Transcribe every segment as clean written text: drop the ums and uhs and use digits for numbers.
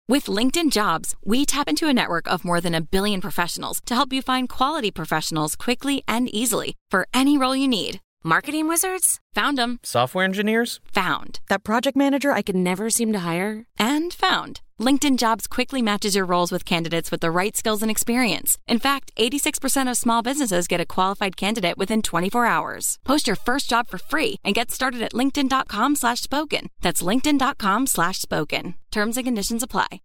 With LinkedIn Jobs, we tap into a network of more than 1 billion professionals to help you find quality professionals quickly and easily for any role you need. Marketing wizards? Found them. Software engineers? Found. That project manager I could never seem to hire? And found. LinkedIn Jobs quickly matches your roles with candidates with the right skills and experience. In fact, 86% of small businesses get a qualified candidate within 24 hours. Post your first job for free and get started at linkedin.com/spoken. That's linkedin.com/spoken. Terms and conditions apply.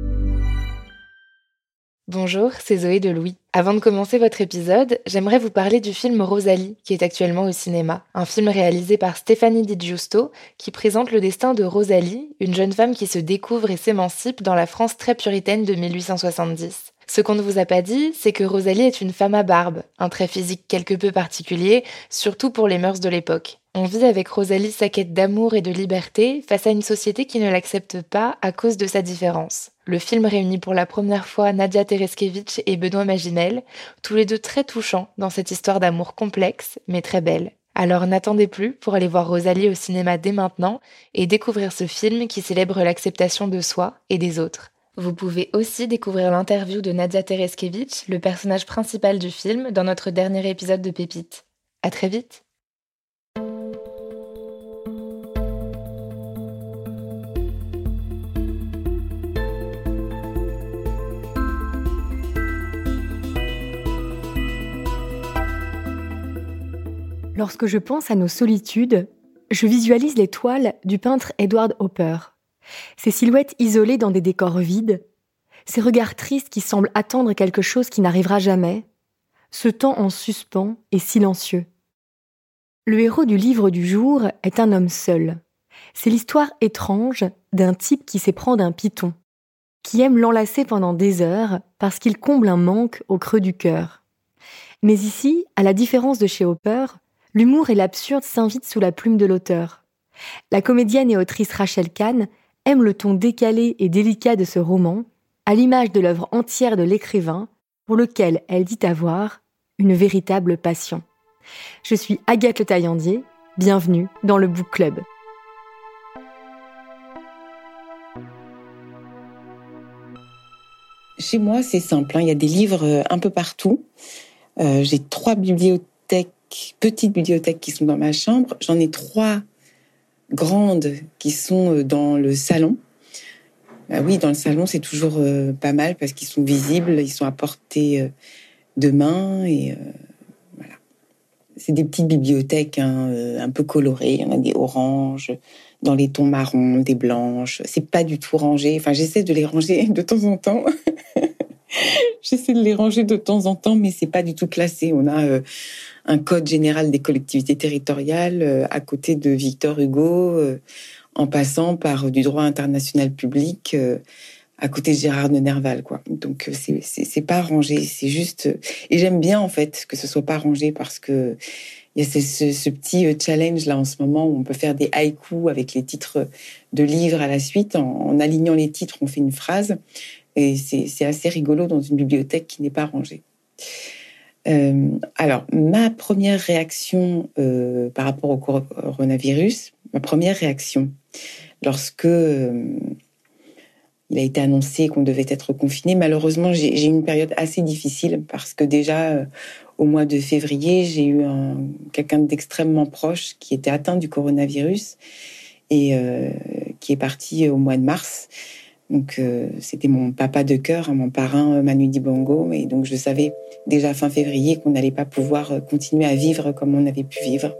Bonjour, c'est Zoé de Louis. Avant de commencer votre épisode, j'aimerais vous parler du film Rosalie, qui est actuellement au cinéma. Un film réalisé par Stéphanie Di Giusto, qui présente le destin de Rosalie, une jeune femme qui se découvre et s'émancipe dans la France très puritaine de 1870. Ce qu'on ne vous a pas dit, c'est que Rosalie est une femme à barbe, un trait physique quelque peu particulier, surtout pour les mœurs de l'époque. On vit avec Rosalie sa quête d'amour et de liberté face à une société qui ne l'accepte pas à cause de sa différence. Le film réunit pour la première fois Nadia Tereskevich et Benoît Magimel, tous les deux très touchants dans cette histoire d'amour complexe, mais très belle. Alors n'attendez plus pour aller voir Rosalie au cinéma dès maintenant et découvrir ce film qui célèbre l'acceptation de soi et des autres. Vous pouvez aussi découvrir l'interview de Nadia Tereskevich, le personnage principal du film, dans notre dernier épisode de Pépites. À très vite! Lorsque je pense à nos solitudes, je visualise les toiles du peintre Edward Hopper. Ces silhouettes isolées dans des décors vides, ces regards tristes qui semblent attendre quelque chose qui n'arrivera jamais, ce temps en suspens et silencieux. Le héros du livre du jour est un homme seul. C'est l'histoire étrange d'un type qui s'éprend d'un python, qui aime l'enlacer pendant des heures parce qu'il comble un manque au creux du cœur. Mais ici, à la différence de chez Hopper, l'humour et l'absurde s'invitent sous la plume de l'auteur. La comédienne et autrice Rachel Kahn aime le ton décalé et délicat de ce roman, à l'image de l'œuvre entière de l'écrivain, pour lequel elle dit avoir une véritable passion. Je suis Agathe Le Taillandier, bienvenue dans le Book Club. Chez moi, c'est simple, il y a des livres un peu partout. J'ai 3 petites bibliothèques qui sont dans ma chambre. J'en ai 3 grandes qui sont dans le salon. Oui, dans le salon, c'est toujours pas mal parce qu'ils sont visibles, ils sont à portée de main et voilà. C'est des petites bibliothèques un peu colorées. Il y en a des oranges, dans les tons marrons, des blanches. C'est pas du tout rangé. Enfin, j'essaie de les ranger de temps en temps. Mais c'est pas du tout classé. On a un code général des collectivités territoriales à côté de Victor Hugo, en passant par du droit international public à côté de Gérard de Nerval, quoi. Donc c'est pas rangé, c'est juste. Et j'aime bien en fait que ce soit pas rangé parce que il y a ce petit challenge là en ce moment où on peut faire des haïkus avec les titres de livres à la suite. En alignant les titres, on fait une phrase. Et c'est assez rigolo dans une bibliothèque qui n'est pas rangée. Alors, ma première réaction par rapport au coronavirus, lorsque il a été annoncé qu'on devait être confiné, malheureusement, j'ai eu une période assez difficile parce que déjà, au mois de février, j'ai eu quelqu'un d'extrêmement proche qui était atteint du coronavirus et qui est parti au mois de mars. Donc, c'était mon papa de cœur, mon parrain Manu Dibango. Et donc, je savais déjà fin février qu'on n'allait pas pouvoir continuer à vivre comme on avait pu vivre.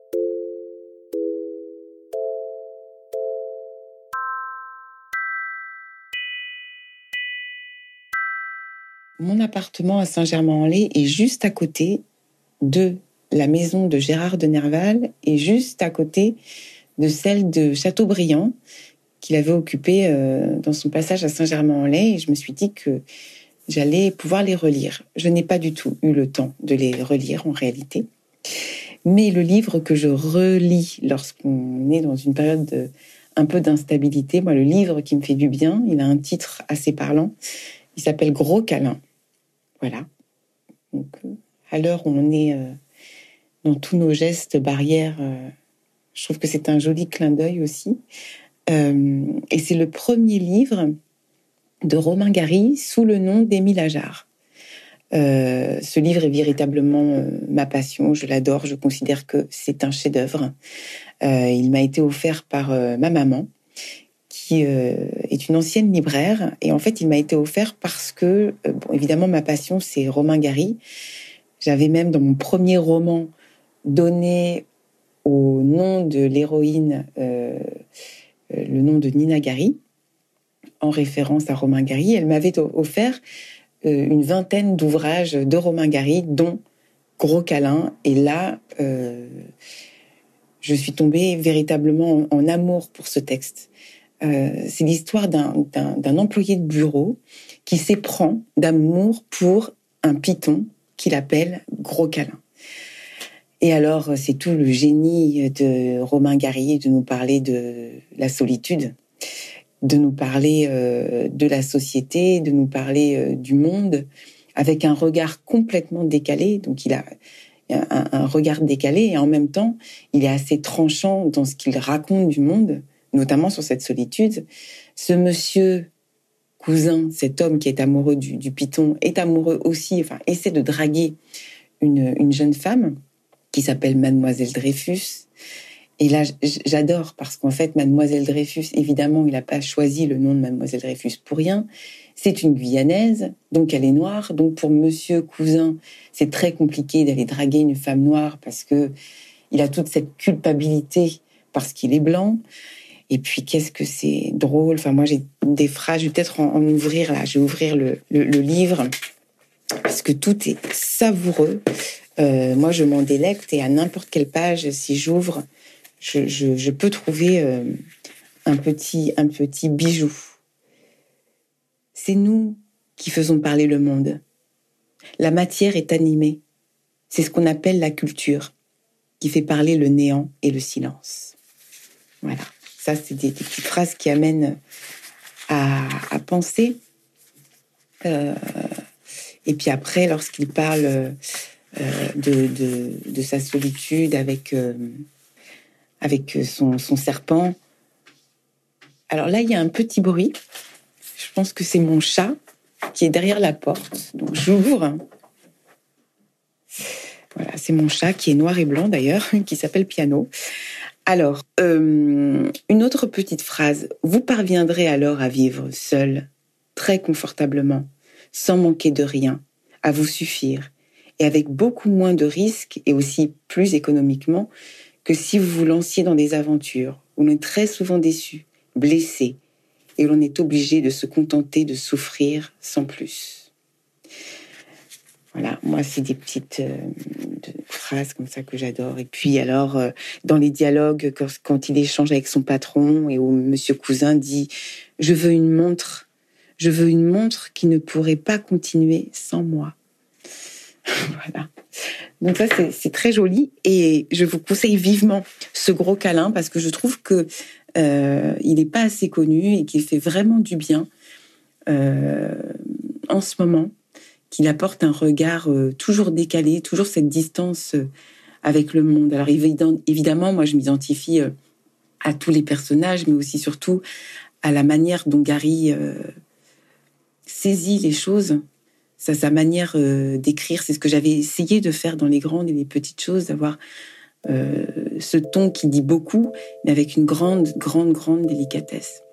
Mon appartement à Saint-Germain-en-Laye est juste à côté de la maison de Gérard de Nerval et juste à côté de celle de Chateaubriand, qu'il avait occupé dans son passage à Saint-Germain-en-Laye, et je me suis dit que j'allais pouvoir les relire. Je n'ai pas du tout eu le temps de les relire en réalité, mais le livre que je relis lorsqu'on est dans une période un peu d'instabilité, moi le livre qui me fait du bien, il a un titre assez parlant, il s'appelle Gros câlin. Voilà. Donc, à l'heure où on est dans tous nos gestes barrières, je trouve que c'est un joli clin d'œil aussi. Et c'est le premier livre de Romain Gary sous le nom d'Émile Ajar. Ce livre est véritablement ma passion, je l'adore, je considère que c'est un chef-d'œuvre. Il m'a été offert par ma maman, qui est une ancienne libraire, et en fait il m'a été offert parce que, évidemment ma passion c'est Romain Gary. J'avais même dans mon premier roman donné au nom de l'héroïne le nom de Nina Gary, en référence à Romain Gary. Elle m'avait offert une vingtaine d'ouvrages de Romain Gary, dont Gros câlin. Et là, je suis tombée véritablement en amour pour ce texte. C'est l'histoire d'un employé de bureau qui s'éprend d'amour pour un python qu'il appelle Gros câlin. Et alors, c'est tout le génie de Romain Gary de nous parler de la solitude, de nous parler de la société, de nous parler du monde, avec un regard complètement décalé. Donc il a un regard décalé et en même temps, il est assez tranchant dans ce qu'il raconte du monde, notamment sur cette solitude. Ce monsieur Cousin, cet homme qui est amoureux du python, est amoureux aussi, enfin essaie de draguer une jeune femme qui s'appelle Mademoiselle Dreyfus. Et là, j'adore parce qu'en fait, Mademoiselle Dreyfus, évidemment, il n'a pas choisi le nom de Mademoiselle Dreyfus pour rien. C'est une Guyanaise, donc elle est noire. Donc pour Monsieur Cousin, c'est très compliqué d'aller draguer une femme noire parce que il a toute cette culpabilité parce qu'il est blanc. Et puis qu'est-ce que c'est drôle. Enfin moi j'ai des phrases. Je vais peut-être en ouvrir là. Je vais ouvrir le livre parce que tout est savoureux. Moi je m'en délecte et à n'importe quelle page, si j'ouvre, je peux trouver un petit bijou. C'est nous qui faisons parler le monde. La matière est animée. C'est ce qu'on appelle la culture, qui fait parler le néant et le silence. Voilà. Ça, c'est des petites phrases qui amènent à penser. Et puis après, lorsqu'il parle de sa solitude avec son serpent. Alors là, il y a un petit bruit. Je pense que c'est mon chat qui est derrière la porte. Donc j'ouvre. Voilà, c'est mon chat qui est noir et blanc d'ailleurs, qui s'appelle Piano. Alors, une autre petite phrase. Vous parviendrez alors à vivre seul, très confortablement, sans manquer de rien, à vous suffire, et avec beaucoup moins de risques et aussi plus économiquement que si vous vous lanciez dans des aventures où l'on est très souvent déçu, blessé, et où l'on est obligé de se contenter de souffrir sans plus. Voilà, moi, c'est des petites phrases comme ça que j'adore. Et puis alors, dans les dialogues, quand il échange avec son patron et où Monsieur Cousin dit « Je veux une montre qui ne pourrait pas continuer sans moi. » Voilà. Donc ça, c'est très joli. Et je vous conseille vivement ce Gros câlin parce que je trouve que il n'est pas assez connu et qu'il fait vraiment du bien en ce moment, qu'il apporte un regard toujours décalé, toujours cette distance avec le monde. Alors évidemment, moi je m'identifie à tous les personnages, mais aussi surtout à la manière dont Gary saisit les choses. Sa manière d'écrire, c'est ce que j'avais essayé de faire dans les grandes et les petites choses, d'avoir ce ton qui dit beaucoup, mais avec une grande délicatesse.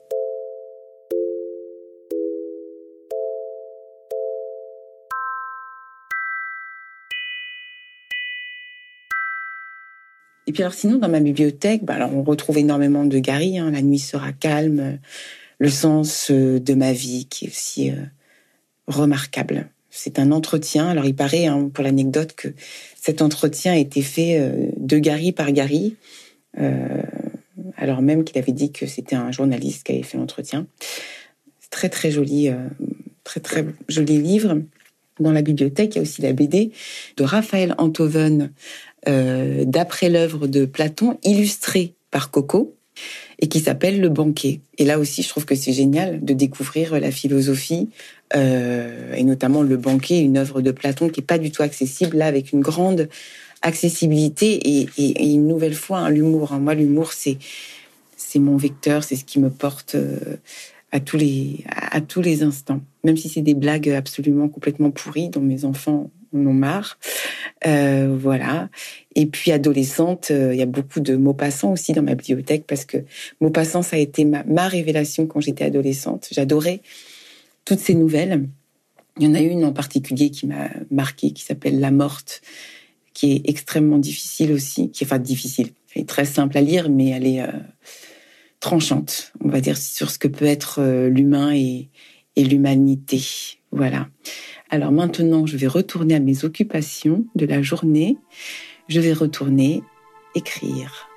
Et puis alors sinon, dans ma bibliothèque, alors on retrouve énormément de Gary, La nuit sera calme, Le sens de ma vie, qui est aussi remarquable. C'est un entretien. Alors il paraît, pour l'anecdote, que cet entretien a été fait de Gary par Gary, alors même qu'il avait dit que c'était un journaliste qui avait fait l'entretien. C'est très très joli, très très joli livre. Dans la bibliothèque, il y a aussi la BD de Raphaël Enthoven, d'après l'œuvre de Platon, illustrée par Coco, et qui s'appelle Le banquet. Et là aussi, je trouve que c'est génial de découvrir la philosophie, et notamment Le banquet, une œuvre de Platon qui n'est pas du tout accessible, là, avec une grande accessibilité et une nouvelle fois, l'humour. Moi, l'humour, c'est mon vecteur, c'est ce qui me porte à tous les instants. Même si c'est des blagues absolument complètement pourries dont mes enfants en ont marre. Voilà. Et puis adolescente, il y a beaucoup de Maupassant aussi dans ma bibliothèque parce que Maupassant, ça a été ma révélation quand j'étais adolescente. J'adorais toutes ces nouvelles. Il y en a une en particulier qui m'a marquée, qui s'appelle La Morte, qui est extrêmement difficile aussi, difficile. Elle est très simple à lire, mais elle est tranchante, on va dire, sur ce que peut être l'humain et l'humanité. Voilà. Alors maintenant, je vais retourner à mes occupations de la journée. Je vais retourner écrire.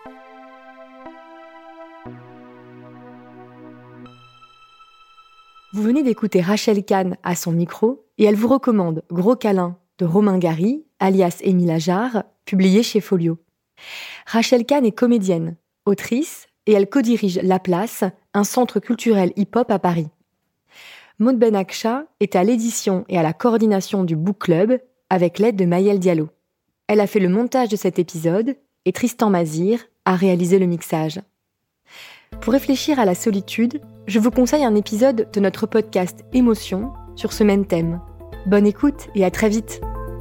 Vous venez d'écouter Rachel Kahn à son micro et elle vous recommande Gros câlin de Romain Gary, alias Émile Ajar, publié chez Folio. Rachel Kahn est comédienne, autrice et elle co-dirige La Place, un centre culturel hip-hop à Paris. Maud Benakcha est à l'édition et à la coordination du Book Club avec l'aide de Maëlle Diallo. Elle a fait le montage de cet épisode et Tristan Mazir a réalisé le mixage. Pour réfléchir à la solitude, je vous conseille un épisode de notre podcast Émotion sur ce même thème. Bonne écoute et à très vite.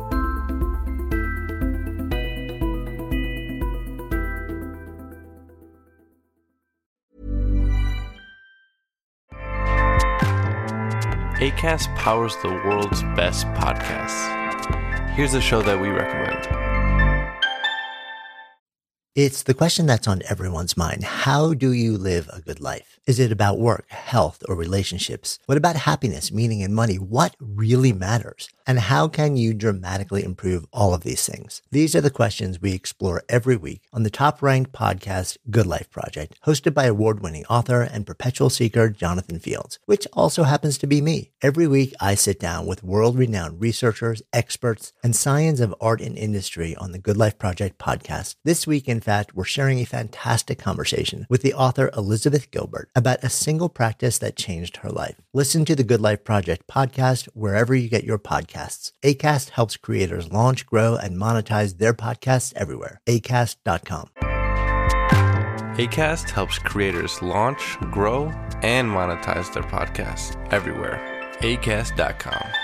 Acast powers the world's best podcasts. Here's a show that we recommend. It's the question that's on everyone's mind. How do you live a good life? Is it about work, health, or relationships? What about happiness, meaning, and money? What really matters? And how can you dramatically improve all of these things? These are the questions we explore every week on the top-ranked podcast, Good Life Project, hosted by award-winning author and perpetual seeker Jonathan Fields, which also happens to be me. Every week, I sit down with world-renowned researchers, experts, and science of art and industry on the Good Life Project podcast. This week, in fact, we're sharing a fantastic conversation with the author Elizabeth Gilbert about a single practice that changed her life. Listen to the Good Life Project podcast wherever you get your podcasts. Acast helps creators launch, grow, and monetize their podcasts everywhere. Acast.com. Acast helps creators launch, grow, and monetize their podcasts everywhere. Acast.com.